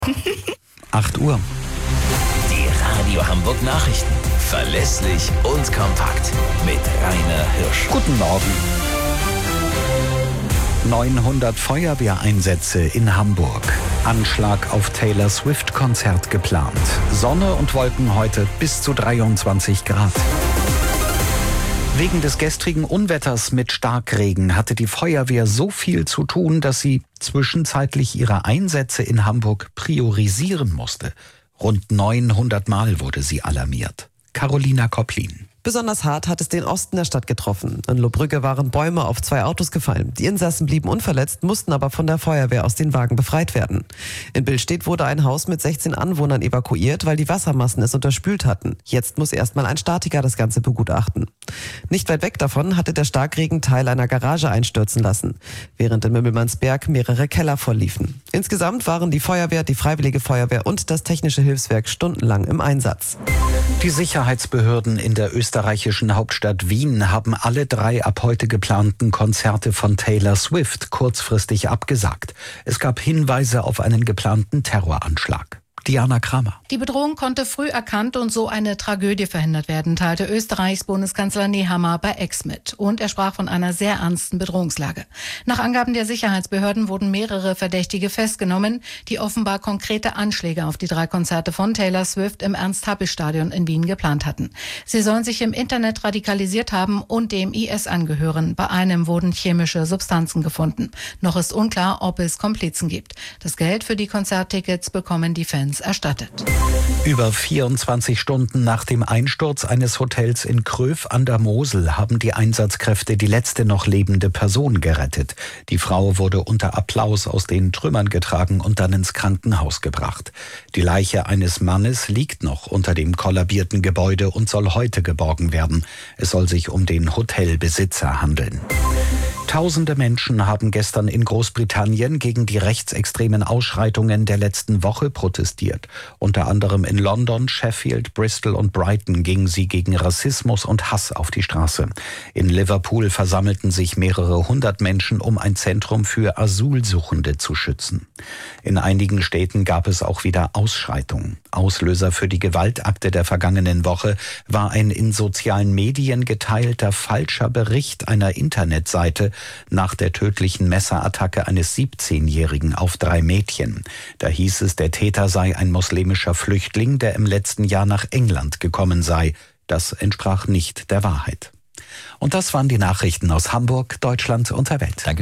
8 Uhr. Die Radio Hamburg Nachrichten. Verlässlich und kompakt. Mit Rainer Hirsch. Guten Morgen. 900 Feuerwehreinsätze in Hamburg. Anschlag auf Taylor Swift-Konzert geplant. Sonne und Wolken heute bis zu 23 Grad. Wegen des gestrigen Unwetters mit Starkregen hatte die Feuerwehr so viel zu tun, dass sie zwischenzeitlich ihre Einsätze in Hamburg priorisieren musste. Rund 900 Mal wurde sie alarmiert. Carolina Kopplin. Besonders hart hat es den Osten der Stadt getroffen. In Lohbrügge waren Bäume auf 2 Autos gefallen. Die Insassen blieben unverletzt, mussten aber von der Feuerwehr aus den Wagen befreit werden. In Billstedt wurde ein Haus mit 16 Anwohnern evakuiert, weil die Wassermassen es unterspült hatten. Jetzt muss erstmal ein Statiker das Ganze begutachten. Nicht weit weg davon hatte der Starkregen Teil einer Garage einstürzen lassen, während in Mümmelmannsberg mehrere Keller vollliefen. Insgesamt waren die Feuerwehr, die Freiwillige Feuerwehr und das Technische Hilfswerk stundenlang im Einsatz. Die Sicherheitsbehörden in der österreichischen Hauptstadt Wien haben alle 3 ab heute geplanten Konzerte von Taylor Swift kurzfristig abgesagt. Es gab Hinweise auf einen geplanten Terroranschlag. Diana Kramer. Die Bedrohung konnte früh erkannt und so eine Tragödie verhindert werden, teilte Österreichs Bundeskanzler Nehammer bei X mit. Und er sprach von einer sehr ernsten Bedrohungslage. Nach Angaben der Sicherheitsbehörden wurden mehrere Verdächtige festgenommen, die offenbar konkrete Anschläge auf die 3 Konzerte von Taylor Swift im Ernst-Happel-Stadion in Wien geplant hatten. Sie sollen sich im Internet radikalisiert haben und dem IS angehören. Bei einem wurden chemische Substanzen gefunden. Noch ist unklar, ob es Komplizen gibt. Das Geld für die Konzerttickets bekommen die Fans erstattet. Über 24 Stunden nach dem Einsturz eines Hotels in Kröv an der Mosel haben die Einsatzkräfte die letzte noch lebende Person gerettet. Die Frau wurde unter Applaus aus den Trümmern getragen und dann ins Krankenhaus gebracht. Die Leiche eines Mannes liegt noch unter dem kollabierten Gebäude und soll heute geborgen werden. Es soll sich um den Hotelbesitzer handeln. Tausende Menschen haben gestern in Großbritannien gegen die rechtsextremen Ausschreitungen der letzten Woche protestiert. Unter anderem in London, Sheffield, Bristol und Brighton gingen sie gegen Rassismus und Hass auf die Straße. In Liverpool versammelten sich mehrere 100 Menschen, um ein Zentrum für Asylsuchende zu schützen. In einigen Städten gab es auch wieder Ausschreitungen. Auslöser für die Gewaltakte der vergangenen Woche war ein in sozialen Medien geteilter falscher Bericht einer Internetseite nach der tödlichen Messerattacke eines 17-Jährigen auf 3 Mädchen. Da hieß es, der Täter sei ein muslimischer Flüchtling, der im letzten Jahr nach England gekommen sei. Das entsprach nicht der Wahrheit. Und das waren die Nachrichten aus Hamburg, Deutschland und der Welt. Danke.